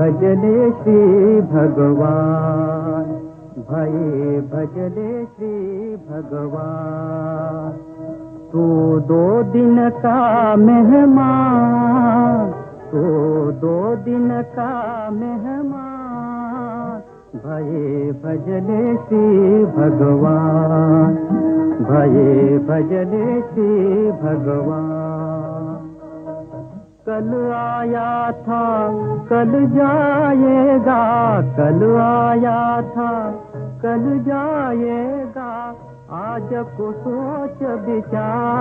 भजले श्री भगवान, भये भजले श्री भगवान। तू 2 दिन का मेहमान, तू 2 दिन का मेहमान, भये भजले श्री भगवान, भये भजले श्री भगवान। कल आया था कल जाएगा, कल आया था कल जाएगा, आज को सोच विचार,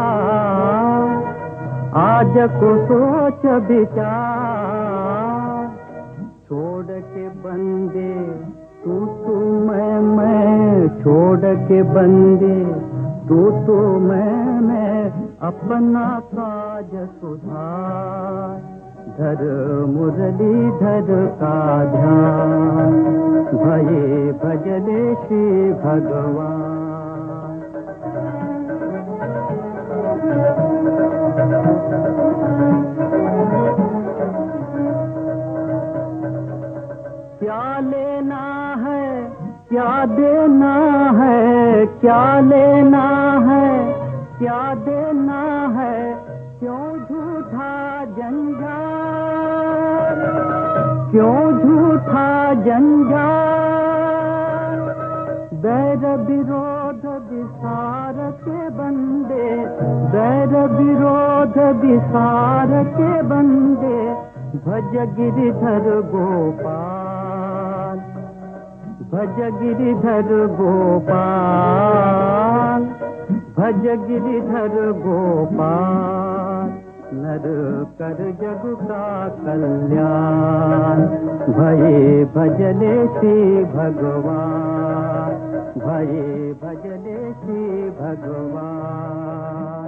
आज को सोच विचार। छोड़ के बंदे तू मैं, छोड़ के बंदे तू मैं, अपना काज सुधार, धर मुरलीधर का ध्यान, भये भजले श्री भगवान। क्या लेना है क्या देना है, क्या लेना है क्या देना है, क्यों झूठा जंजाल, क्यों झूठा जंजाल। बैर विरोध विसार के बंदे, बैर विरोध विसार के बंदे, भज गिरिधर गोपाल, भज गिरिधर गोपाल, भज गिरिधर गोपाल। नर कर जग का कल्याण, भये भजले श्री भगवान, भये भजले श्री भगवान।